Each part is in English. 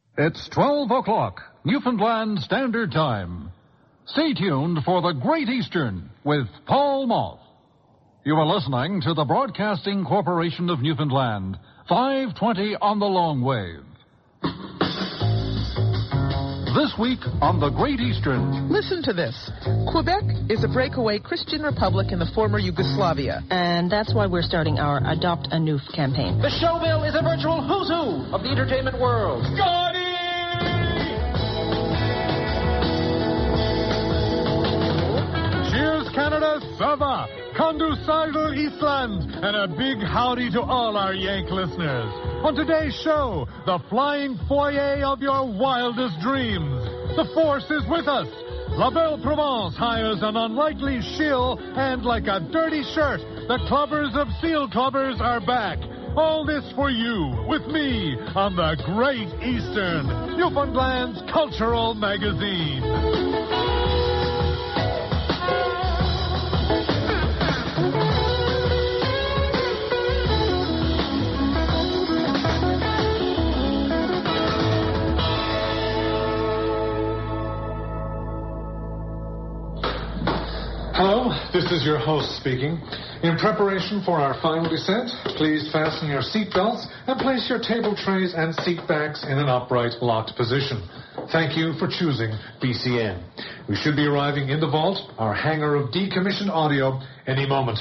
It's 12 o'clock, Newfoundland Standard Time. Stay tuned for the Great Eastern with Paul Moth. You are listening to the Broadcasting Corporation of Newfoundland, 520 on the long wave. This week on the Great Eastern. Listen to this. Quebec is a breakaway Christian republic in the former Yugoslavia. And that's why we're starting our Adopt a Noof campaign. The showbill is a virtual who's who of the entertainment world. Scotty! Cheers, Canada, Sava, Conducidal Eastland, and a big howdy to all our Yank listeners. On today's show, the flying foyer of your wildest dreams. The force is with us. La Belle Provence hires an unlikely shill, and like a dirty shirt, the clubbers of Seal Clubbers are back. All this for you, with me, on the Great Eastern, Newfoundland's cultural magazine. Hello, this is your host speaking. In preparation for our final descent, please fasten your seatbelts and place your table trays and seat backs in an upright, locked position. Thank you for choosing BCN. We should be arriving in the vault, our hangar of decommissioned audio, any moment.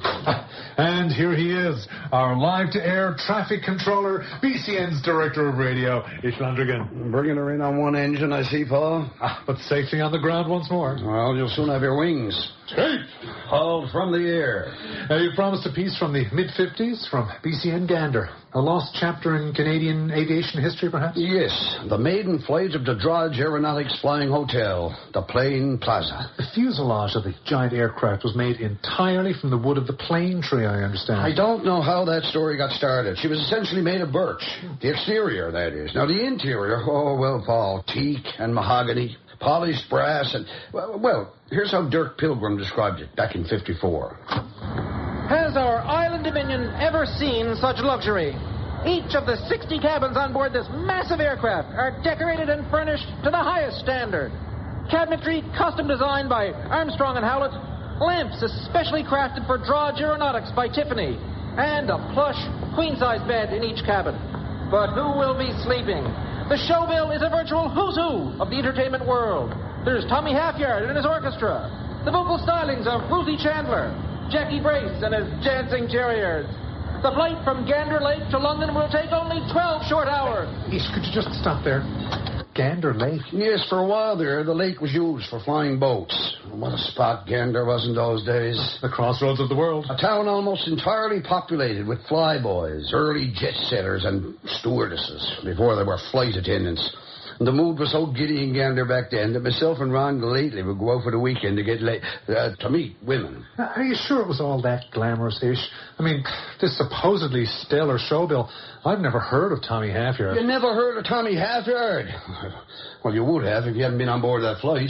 And here he is, our live-to-air traffic controller, BCN's director of radio, Ish Landrigan. Bringing her in on one engine, I see, Paul. But safely on the ground once more. Well, you'll soon have your wings. Tape! Hauled from the air. You promised a piece from the mid-50s from BCN Gander. A lost chapter in Canadian aviation history, perhaps? Yes, the maiden flight of the Drudge Aeronautics Flying Hotel, the Plain Plaza. The fuselage of the giant aircraft was made entirely from the wood of the plane tree, I understand. I don't know how that story got started. She was essentially made of birch. The exterior, that is. Now, the interior, oh, well, Paul, teak and mahogany, polished brass, and, well, here's how Dirk Pilgrim described it back in 54. Has our island dominion ever seen such luxury? Each of the 60 cabins on board this massive aircraft are decorated and furnished to the highest standard. Cabinetry custom designed by Armstrong & Howlett, lamps especially crafted for Drudge Aeronautics by Tiffany, and a plush queen-size bed in each cabin. But who will be sleeping? The showbill is a virtual who's who of the entertainment world. There's Tommy Halfyard and his orchestra, the vocal stylings of Ruthie Chandler, Jackie Brace and his Dancing Terriers. The flight from Gander Lake to London will take only 12 short hours. Ish, could you just stop there? Gander Lake? Yes, for a while there, the lake was used for flying boats. What a spot Gander was in those days. The crossroads of the world. A town almost entirely populated with flyboys, early jet setters, and stewardesses before there were flight attendants. And the mood was so giddy in Gander back then that myself and Ron lately would go out for the weekend to meet women. Are you sure it was all that glamorous, Ish? I mean, this supposedly stellar showbill, I've never heard of Tommy Halfyard. You never heard of Tommy Halfyard? Well, you would have if you hadn't been on board that flight.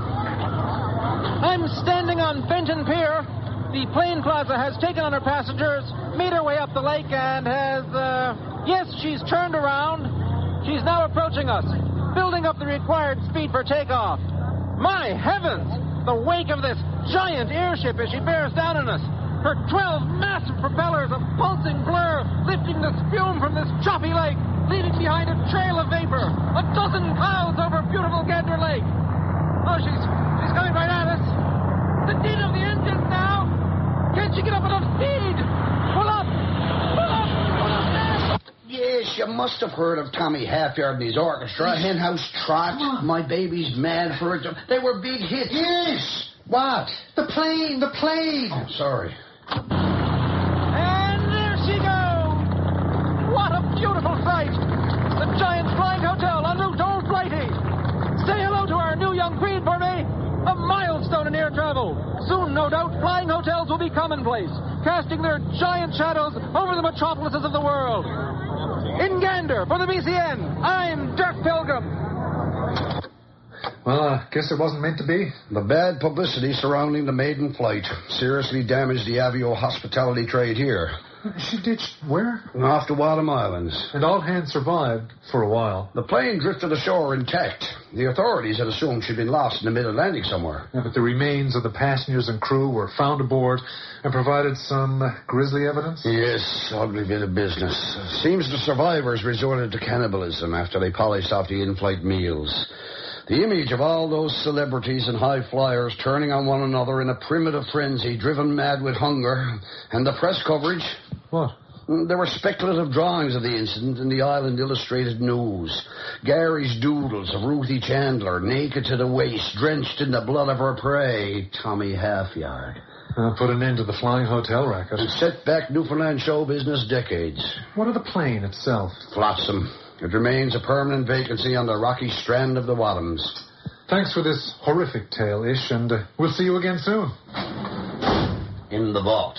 I'm standing on Fenton Pier. The Plain Plaza has taken on her passengers, made her way up the lake, and has, yes, she's turned around. She's now approaching us, building up the required speed for takeoff. My heavens! The wake of this giant airship as she bears down on us. Her 12 massive propellers, a pulsing blur, lifting the spume from this choppy lake, leaving behind a trail of vapor. A dozen clouds over beautiful Gander Lake. Oh, she's coming right at us. The din of the engines now. Can't she get up enough speed? Pull up! Pull up! Pull up there! Yes, you must have heard of Tommy Halfyard and his orchestra. Hen House Trot, My Baby's Mad for It. They were big hits. Yes! What? The plane! Oh, sorry. And there she goes! What a beautiful sight! The Giant's Flying Hotel en route to Old Blighty. Say hello to our new young queen for me. A milestone in air travel. Soon, no doubt, flying hotels will be commonplace, casting their giant shadows over the metropolises of the world. In Gander, for the BCN, I'm Dirk Pilgrim. Well, I guess it wasn't meant to be. The bad publicity surrounding the maiden flight seriously damaged the avio hospitality trade here. She ditched where? Off the Wadham Islands. And all hands survived for a while. The plane drifted ashore intact. The authorities had assumed she'd been lost in the mid-Atlantic somewhere. Yeah, but the remains of the passengers and crew were found aboard and provided some grisly evidence? Yes, ugly bit of business. Seems the survivors resorted to cannibalism after they polished off the in-flight meals. The image of all those celebrities and high flyers turning on one another in a primitive frenzy, driven mad with hunger, and the press coverage. What? There were speculative drawings of the incident in the Island Illustrated News. Gary's doodles of Ruthie Chandler, naked to the waist, drenched in the blood of her prey, Tommy Halfyard. Put an end to the flying hotel racket. And set back Newfoundland show business decades. What of the plane itself? Flotsam. It remains a permanent vacancy on the rocky strand of the Wadhams. Thanks for this horrific tale, Ish, and we'll see you again soon. In the vault.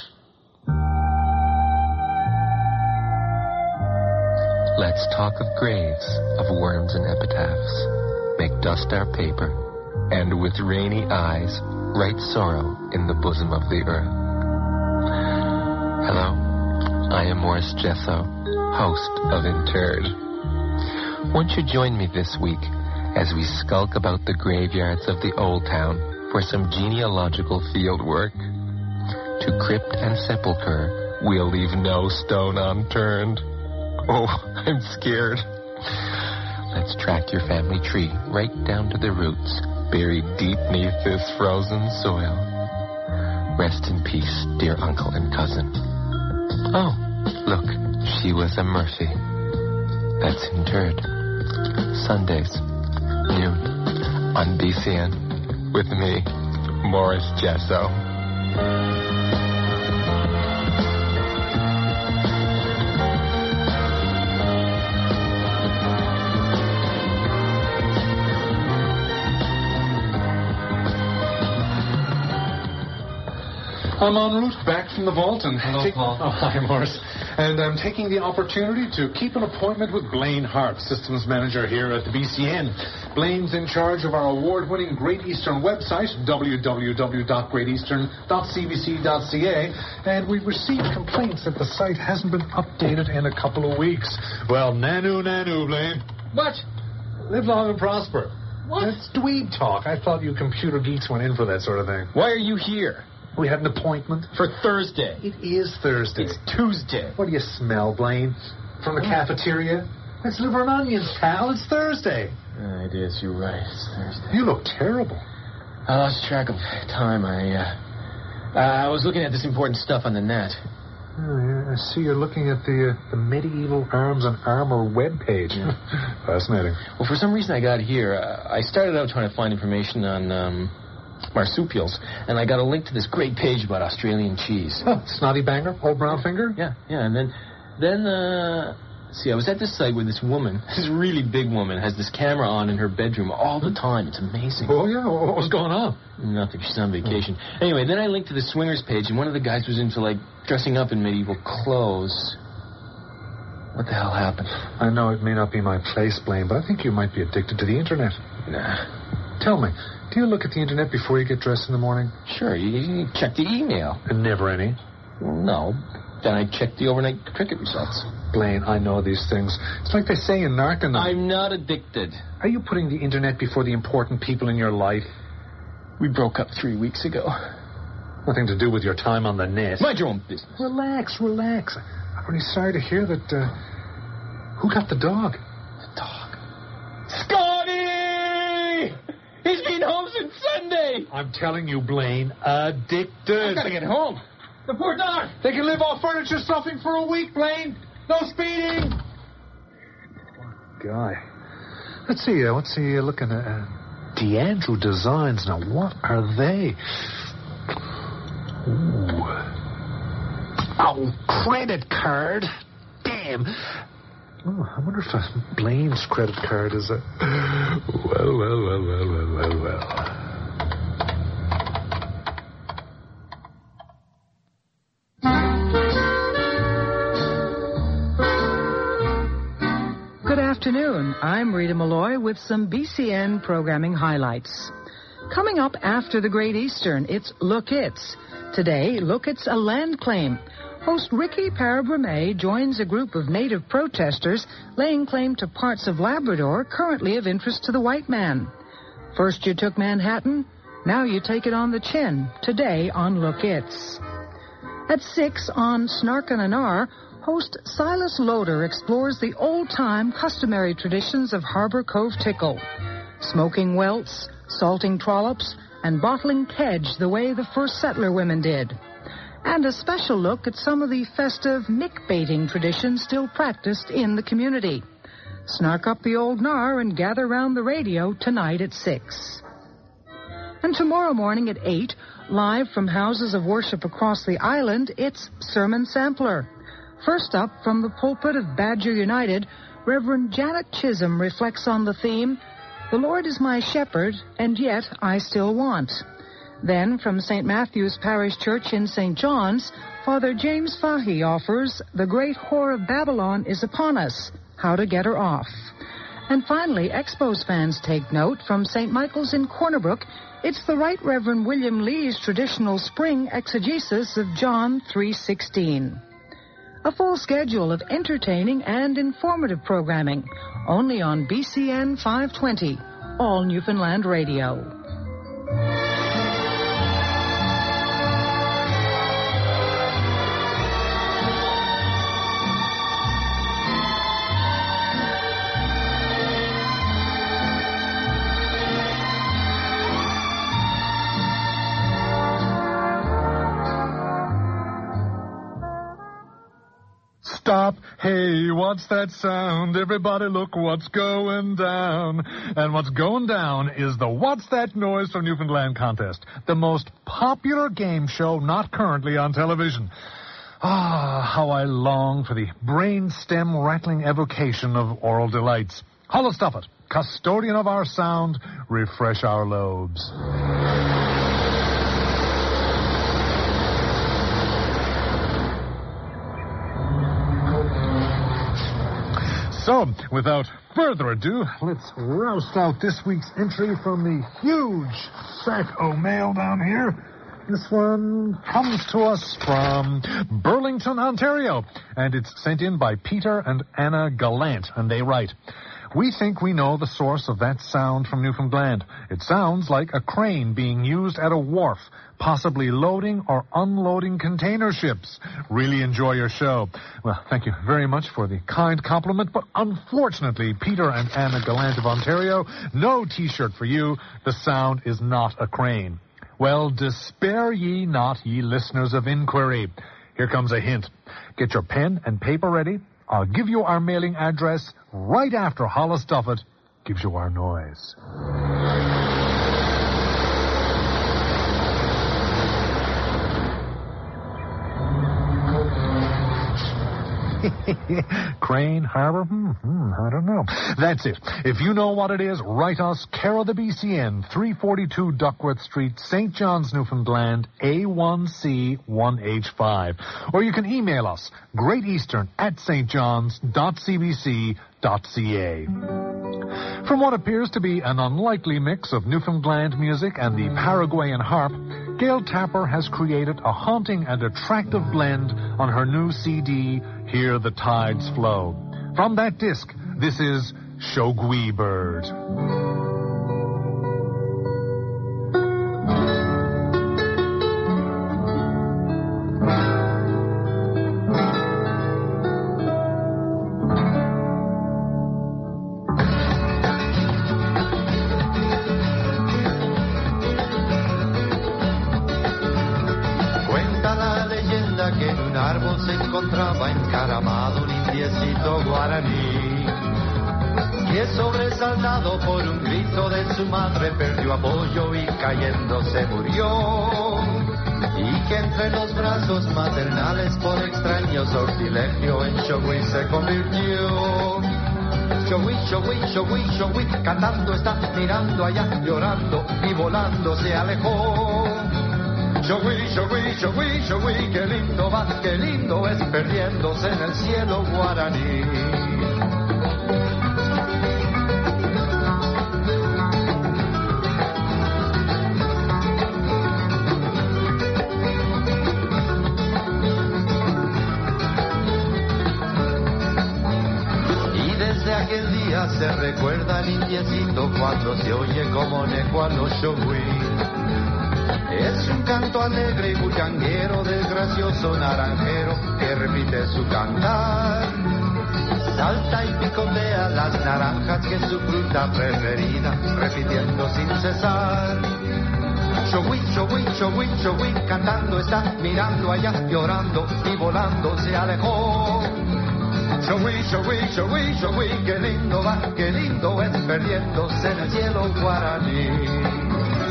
Let's talk of graves, of worms and epitaphs. Make dust our paper, and with rainy eyes, write sorrow in the bosom of the earth. Hello, I am Morris Jesso, host of Interred. Won't you join me this week as we skulk about the graveyards of the Old Town for some genealogical field work? To crypt and sepulchre, we'll leave no stone unturned. Oh, I'm scared. Let's track your family tree right down to the roots, buried deep beneath this frozen soil. Rest in peace, dear uncle and cousin. Oh, look, she was a Murphy. That's Interred. Sundays, noon, on BCN, with me, Morris Jesso. I'm en route back from the vault and... Hello, Paul. Oh, hi, Morris. And I'm taking the opportunity to keep an appointment with Blaine Hart, systems manager here at the BCN. Blaine's in charge of our award-winning Great Eastern website, www.greateastern.cbc.ca, and we've received complaints that the site hasn't been updated in a couple of weeks. Well, nanu, Blaine. What? Live long and prosper. What? That's dweeb talk. I thought you computer geeks went in for that sort of thing. Why are you here? We had an appointment. For Thursday. It is Thursday. It's Tuesday. What do you smell, Blaine? From the cafeteria? It's liver and onions, pal. It's Thursday. It is. You're right. It's Thursday. You look terrible. I lost track of time. I was looking at this important stuff on the net. Oh, yeah. I see you're looking at the Medieval Arms and Armor webpage. Yeah. Fascinating. Well, for some reason I got here. I started out trying to find information on... marsupials, and I got a link to this great page about Australian cheese. Oh, Snotty Banger, Old Brown Finger? Yeah, and then, I was at this site where this woman, this really big woman, has this camera on in her bedroom all the time. It's amazing. Oh, yeah? What was going on? Nothing. She's on vacation. Anyway, then I linked to the swingers page, and one of the guys was into, dressing up in medieval clothes. What the hell happened? I know it may not be my place, Blaine, but I think you might be addicted to the internet. Nah. Tell me, do you look at the internet before you get dressed in the morning? Sure, you check the email. And never any? No. Then I check the overnight cricket results. Blaine, I know these things. It's like they say in Narcan. I'm not addicted. Are you putting the internet before the important people in your life? We broke up 3 weeks ago. Nothing to do with your time on the net. Mind your own business. Relax. I'm really sorry to hear that... who got the dog? The dog. Scotty! He's been home since Sunday. I'm telling you, Blaine, addicted. I've got to get home. The poor dog. They can live off furniture stuffing for a week, Blaine. No speeding. Guy. Let's see, looking at DeAndrew Designs. Now, what are they? Ooh. Oh, credit card. Damn. Oh, I wonder if Blaine's credit card is a... Well. Good afternoon. I'm Rita Malloy with some BCN programming highlights. Coming up after the Great Eastern, it's Look It's. Today, Look It's a land claim. host Ricky Parabrame joins a group of native protesters laying claim to parts of Labrador currently of interest to the white man. First you took Manhattan, now you take it on the chin. Today on Look It's. At 6 on Snarkin' and R, host Silas Loader explores the old-time customary traditions of Harbor Cove Tickle. Smoking welts, salting trollops, and bottling kedge the way the first settler women did. And a special look at some of the festive mick-baiting traditions still practiced in the community. Snark up the old gnar and gather round the radio tonight at 6. And tomorrow morning at 8, live from houses of worship across the island, it's Sermon Sampler. First up, from the pulpit of Badger United, Reverend Janet Chisholm reflects on the theme, "The Lord is my shepherd, and yet I still want." Then, from St. Matthew's Parish Church in St. John's, Father James Fahey offers, "The great whore of Babylon is upon us. How to get her off." And finally, Expos fans take note from St. Michael's in Corner Brook. It's the Right Reverend William Lee's traditional spring exegesis of John 3:16. A full schedule of entertaining and informative programming, only on BCN 520, all Newfoundland radio. Stop. Hey, what's that sound? Everybody look what's going down. And what's going down is the What's That Noise from Newfoundland contest, the most popular game show not currently on television. Ah, how I long for the brain-stem rattling evocation of oral delights. Hollow Stuffit, custodian of our sound, refresh our lobes. So, without further ado, let's roust out this week's entry from the huge sack o' mail down here. This one comes to us from Burlington, Ontario, and it's sent in by Peter and Anna Gallant, and they write, "We think we know the source of that sound from Newfoundland. It sounds like a crane being used at a wharf, possibly loading or unloading container ships. Really enjoy your show." Well, thank you very much for the kind compliment, but unfortunately, Peter and Anna Gallant of Ontario, no T-shirt for you. The sound is not a crane. Well, despair ye not, ye listeners of inquiry. Here comes a hint. Get your pen and paper ready. I'll give you our mailing address right after Hollow Stuffit gives you our noise. Crane Harbor? I don't know. That's it. If you know what it is, write us, care of the BCN, 342 Duckworth Street, St. John's, Newfoundland, A1C1H5. Or you can email us, greateastern@stjohns.cbc.ca. From what appears to be an unlikely mix of Newfoundland music and the Paraguayan harp, Gail Tapper has created a haunting and attractive blend on her new CD, Hear the Tides Flow. From that disc, this is Shogui Bird. Se encontraba encaramado un indiecito guaraní, que sobresaltado por un grito de su madre perdió apoyo y cayendo se murió, y que entre los brazos maternales por extraño sortilegio en Shogui se convirtió. Shogui, Shogui, Shogui, Shogui, cantando está, mirando allá, llorando y volando se alejó. Shogui, Shogui, Shogui, Shogui, qué lindo va, qué lindo es perdiéndose en el cielo guaraní. recuerda al indiecito cuando se oye como necualo shogui. Es un canto alegre y bullanguero del gracioso naranjero que repite su cantar. Salta y picotea las naranjas que es su fruta preferida, repitiendo sin cesar. Shogui, shogui, shogui, shogui, cantando está, mirando allá, llorando y volando se alejó. Shogui, shogui, shogui, shogui, qué lindo va, qué lindo es perdiéndose en el cielo guaraní.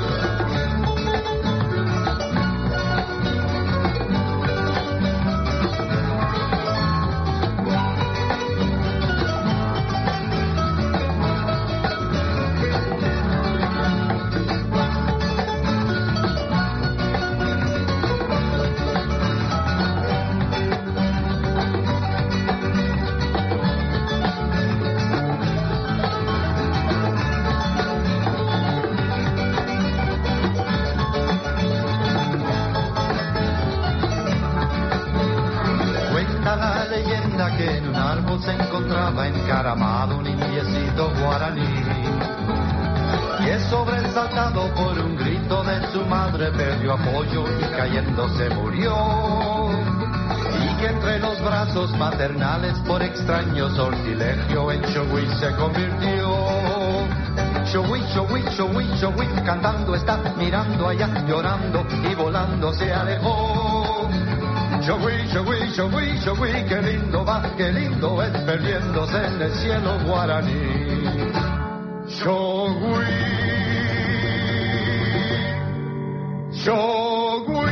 Que en un árbol se encontraba encaramado un indiecito guaraní, que sobresaltado por un grito de su madre perdió apoyo y cayéndose murió, y que entre los brazos maternales por extraño sortilegio en shogui se convirtió. Shogui, shogui, shogui, shogui, cantando está, mirando allá, llorando y volando se alejó. Shogui, shogui, shogui, shogui, qué lindo va, qué lindo es perdiéndose en el cielo guaraní. Shogui, shogui.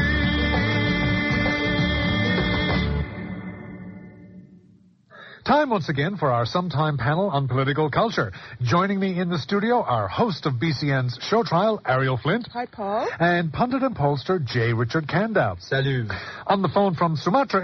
Time once again for our sometime panel on political culture. Joining me in the studio, our host of BCN's Show Trial, Ariel Flint. Hi, Paul. And pundit and pollster, J. Richard Candow. Salut. On the phone from Sumatra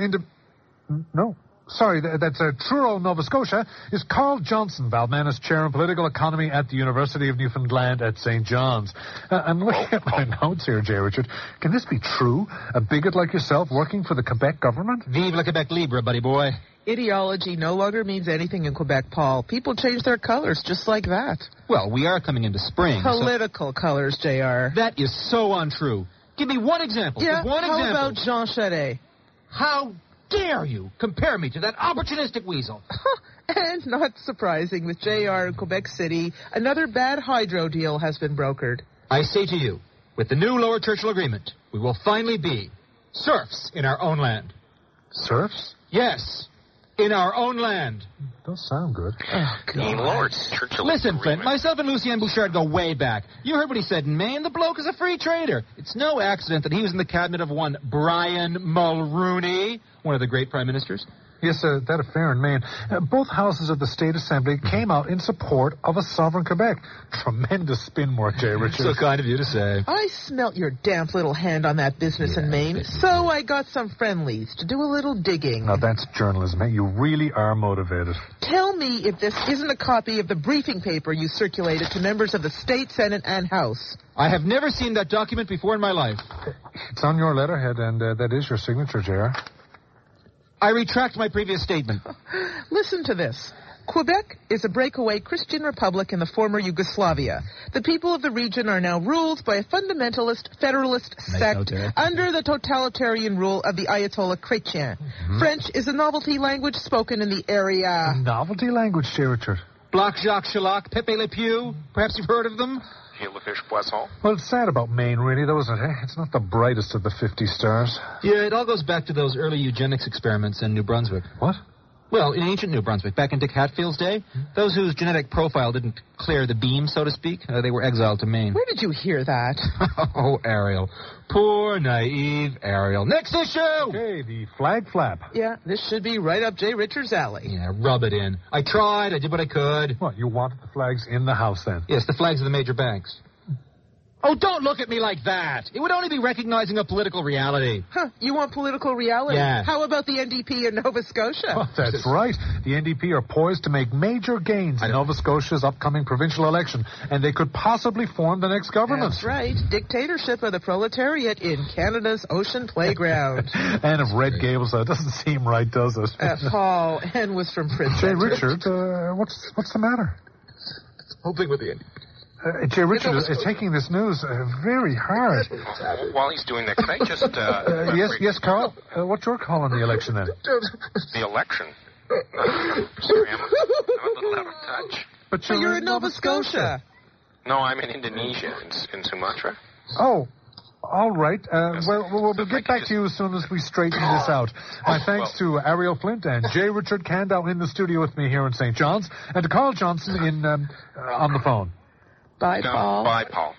that's Truro, Nova Scotia, is Carl Johnson, Balmanis Chair in Political Economy at the University of Newfoundland at St. John's. I'm looking at my notes here, J. Richard. Can this be true? A bigot like yourself working for the Quebec government? Vive la Quebec Libre, buddy boy. Ideology no longer means anything in Quebec, Paul. People change their colors just like that. Well, we are coming into spring. Political colors, JR. That is so untrue. Give me one example. Yeah, one how example. about Jean Charest? How dare you compare me to that opportunistic weasel? And not surprising, with JR in Quebec City, another bad hydro deal has been brokered. I say to you, with the new Lower Churchill Agreement, we will finally be serfs in our own land. Serfs? Yes, in our own land. Does sound good. Oh, God. Listen, Flint, myself and Lucien Bouchard go way back. You heard what he said in Maine. The bloke is a free trader. It's no accident that he was in the cabinet of one Brian Mulrooney, one of the great prime ministers. Yes, that affair in Maine. Both houses of the State Assembly came out in support of a sovereign Quebec. Tremendous spin work, J. Richard. So kind of you to say. I smelt your damp little hand on that business in Maine, so I got some friendlies to do a little digging. Now, that's journalism, eh? You really are motivated. Tell me if this isn't a copy of the briefing paper you circulated to members of the State, Senate, and House. I have never seen that document before in my life. It's on your letterhead, and that is your signature, J.R. I retract my previous statement. Listen to this. Quebec is a breakaway Christian republic in the former Yugoslavia. The people of the region are now ruled by a fundamentalist federalist sect under the totalitarian rule of the Ayatollah Chrétien. Mm-hmm. French is a novelty language spoken in the area. A novelty language, J. Richard. Black Jacques Chirac, Pepe Le Pew. Perhaps you've heard of them? Well, it's sad about Maine, really, though, isn't it? It's not the brightest of the 50 stars. Yeah, it all goes back to those early eugenics experiments in New Brunswick. What? Well, in ancient New Brunswick, back in Dick Hatfield's day, those whose genetic profile didn't clear the beam, so to speak, they were exiled to Maine. Where did you hear that? Oh, Ariel. Poor, naive Ariel. Next issue! Okay, the flag flap. Yeah, this should be right up J. Richard's alley. Yeah, rub it in. I tried. I did what I could. What, you wanted the flags in the house, then? Yes, the flags of the major banks. Oh, don't look at me like that. It would only be recognizing a political reality. Huh, you want political reality? Yeah. How about the NDP in Nova Scotia? Oh, that's right. The NDP are poised to make major gains in Nova Scotia's upcoming provincial election, and they could possibly form the next government. That's right. Dictatorship of the proletariat in Canada's ocean playground. And of Red Gables, that doesn't seem right, does it? Paul, N was from Prince J. Richard, what's the matter? hoping with the Indian. J. Richard is taking this news very hard. While he's doing that, can I just... Yes, Carl? What's your call on the election, then? The election? Sorry, I'm a little out of touch. But you're in Nova Scotia. No, I'm in Indonesia, in Sumatra. Oh, all right. We'll get back to you as soon as we straighten this out. My thanks to Ariel Flint and J. Richard Candow in the studio with me here in St. John's, and to Carl Johnson on the phone. Bye, Paul. Bye, Paul.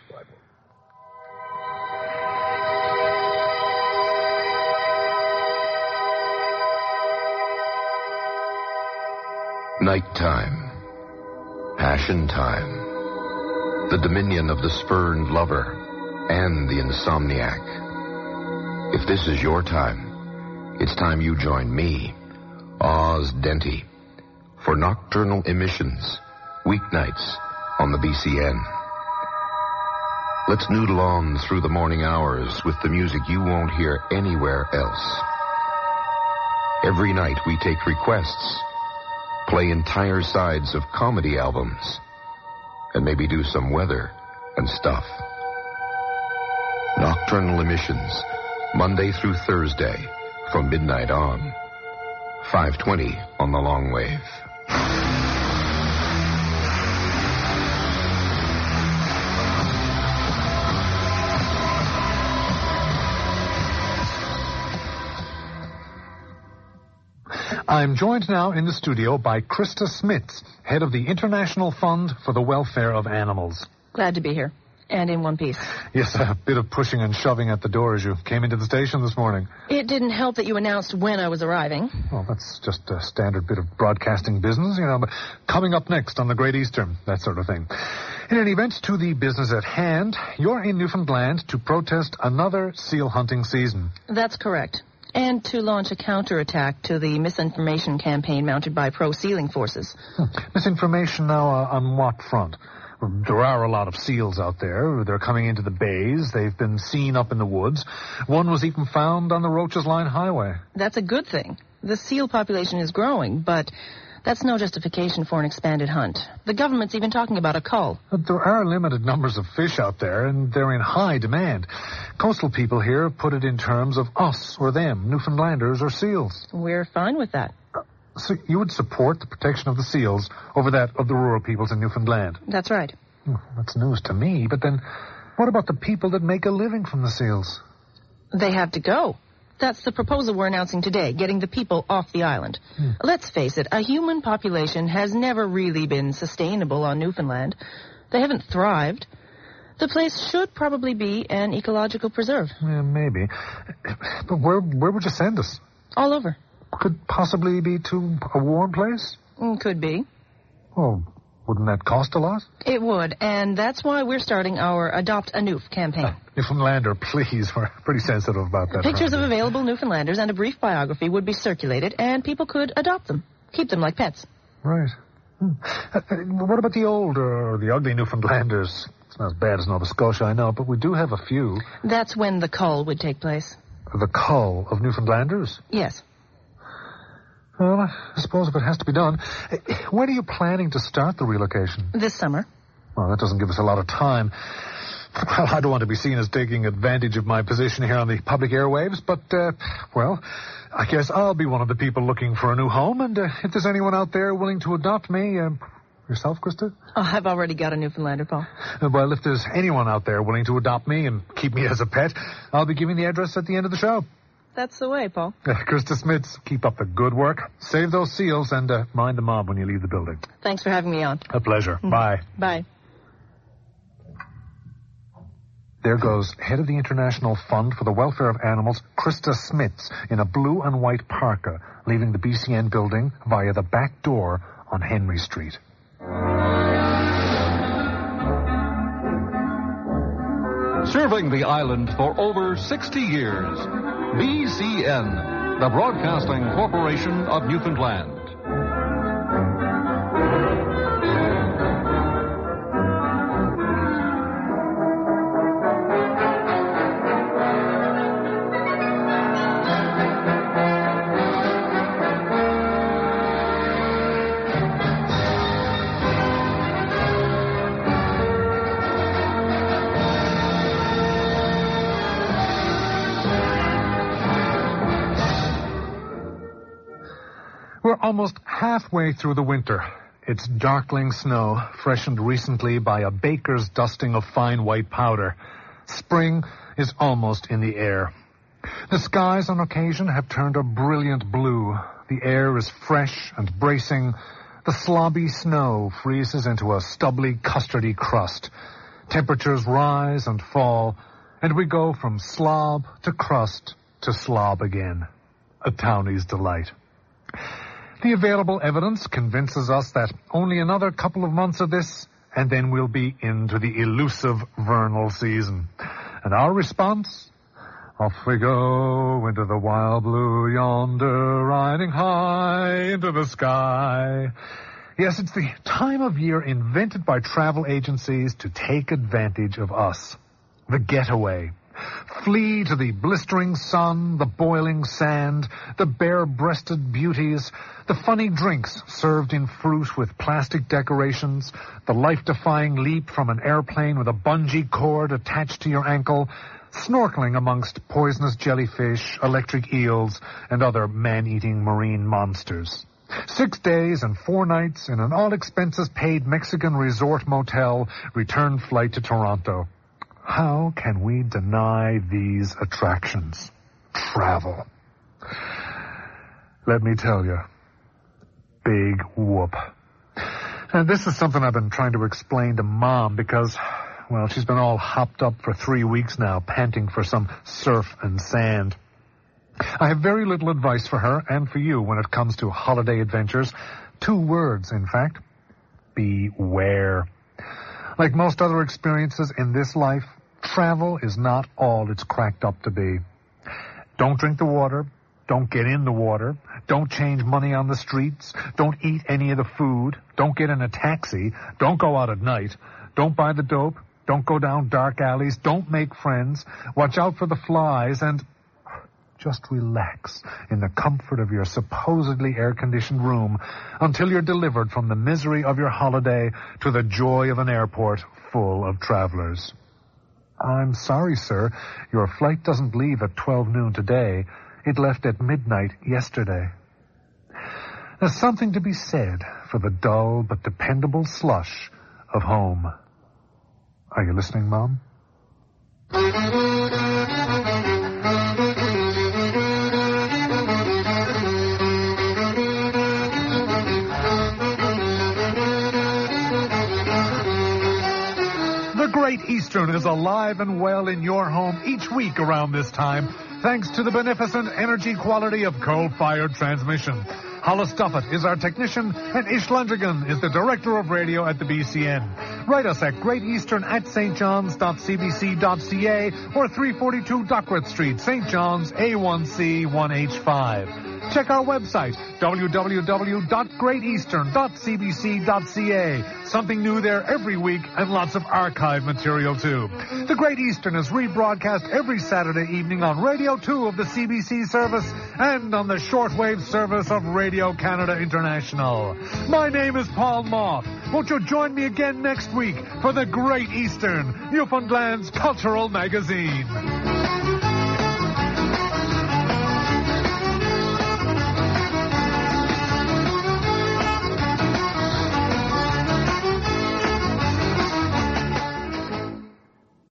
Nighttime. Passion time. The dominion of the spurned lover and the insomniac. If this is your time, it's time you join me, Oz Denty, for Nocturnal Emissions, weeknights on the BCN. Let's noodle on through the morning hours with the music you won't hear anywhere else. Every night we take requests, play entire sides of comedy albums, and maybe do some weather and stuff. Nocturnal Emissions, Monday through Thursday, from midnight on. 520 on the long wave. I'm joined now in the studio by Krista Smits, head of the International Fund for the Welfare of Animals. Glad to be here. And in one piece. Yes, a bit of pushing and shoving at the door as you came into the station this morning. It didn't help that you announced when I was arriving. Well, that's just a standard bit of broadcasting business, but coming up next on the Great Eastern, that sort of thing. In any event, to the business at hand, you're in Newfoundland to protest another seal hunting season. That's correct. And to launch a counterattack to the misinformation campaign mounted by pro-sealing forces. Misinformation now on what front? There are a lot of seals out there. They're coming into the bays. They've been seen up in the woods. One was even found on the Roaches Line Highway. That's a good thing. The seal population is growing, but that's no justification for an expanded hunt. The government's even talking about a cull. But there are limited numbers of fish out there, and they're in high demand. Coastal people here put it in terms of us or them, Newfoundlanders or seals. We're fine with that. So you would support the protection of the seals over that of the rural peoples in Newfoundland? That's right. That's news to me, but then what about the people that make a living from the seals? They have to go. That's the proposal we're announcing today, getting the people off the island. Let's face it, a human population has never really been sustainable on Newfoundland. They haven't thrived. The place should probably be an ecological preserve. Yeah, maybe. But where would you send us? All over. Could possibly be to a warm place? Could be. Oh, wouldn't that cost a lot? It would, and that's why we're starting our Adopt a Newf campaign. Newfoundlander, please. We're pretty sensitive about that. Pictures of available Newfoundlanders and a brief biography would be circulated, and people could adopt them. Keep them like pets. Right. What about the old or the ugly Newfoundlanders? It's not as bad as Nova Scotia, I know, but we do have a few. That's when the cull would take place. The cull of Newfoundlanders? Yes. Well, I suppose if it has to be done. When are you planning to start the relocation? This summer. Well, that doesn't give us a lot of time. Well, I don't want to be seen as taking advantage of my position here on the public airwaves, but, well, I guess I'll be one of the people looking for a new home, and if there's anyone out there willing to adopt me, yourself, Krista? Oh, I've already got a Newfoundlander, Paul. Well, if there's anyone out there willing to adopt me and keep me as a pet, I'll be giving the address at the end of the show. That's the way, Paul. Krista Smits, keep up the good work. Save those seals and mind the mob when you leave the building. Thanks for having me on. A pleasure. Bye. Bye. There goes head of the International Fund for the Welfare of Animals, Krista Smits, in a blue and white parka, leaving the BCN building via the back door on Henry Street. Serving the island for over 60 years. BCN, the Broadcasting Corporation of Newfoundland. We're almost halfway through the winter. It's darkling snow, freshened recently by a baker's dusting of fine white powder. Spring is almost in the air. The skies on occasion have turned a brilliant blue. The air is fresh and bracing. The slobby snow freezes into a stubbly, custardy crust. Temperatures rise and fall, and we go from slob to crust to slob again. A townie's delight. The available evidence convinces us that only another couple of months of this, and then we'll be into the elusive vernal season. And our response? Off we go into the wild blue yonder, riding high into the sky. Yes, it's the time of year invented by travel agencies to take advantage of us. The getaway. Flee to the blistering sun, the boiling sand, the bare-breasted beauties, the funny drinks served in fruit with plastic decorations, the life-defying leap from an airplane with a bungee cord attached to your ankle, snorkeling amongst poisonous jellyfish, electric eels, and other man-eating marine monsters. 6 days and 4 nights in an all-expenses-paid Mexican resort motel, return flight to Toronto. How can we deny these attractions? Travel. Let me tell you, big whoop. And this is something I've been trying to explain to Mom because, well, she's been all hopped up for 3 weeks now, panting for some surf and sand. I have very little advice for her and for you when it comes to holiday adventures. 2 words, in fact. Beware. Like most other experiences in this life, travel is not all it's cracked up to be. Don't drink the water. Don't get in the water. Don't change money on the streets. Don't eat any of the food. Don't get in a taxi. Don't go out at night. Don't buy the dope. Don't go down dark alleys. Don't make friends. Watch out for the flies and just relax in the comfort of your supposedly air-conditioned room until you're delivered from the misery of your holiday to the joy of an airport full of travelers. I'm sorry, sir. Your flight doesn't leave at 12 noon today. It left at midnight yesterday. There's something to be said for the dull but dependable slush of home. Are you listening, Mom? Great Eastern is alive and well in your home each week around this time, thanks to the beneficent energy quality of coal-fired transmission. Hollis Duffett is our technician, and Ish Landrigan is the director of radio at the BCN. Write us at Great Eastern at stjohns.cbc.ca or 342 Duckworth Street, St. John's, A1C 1H5. Check our website, www.greateastern.cbc.ca. Something new there every week and lots of archive material, too. The Great Eastern is rebroadcast every Saturday evening on Radio 2 of the CBC service and on the shortwave service of Radio Canada International. My name is Paul Moth. Won't you join me again next week for the Great Eastern, Newfoundland's cultural magazine?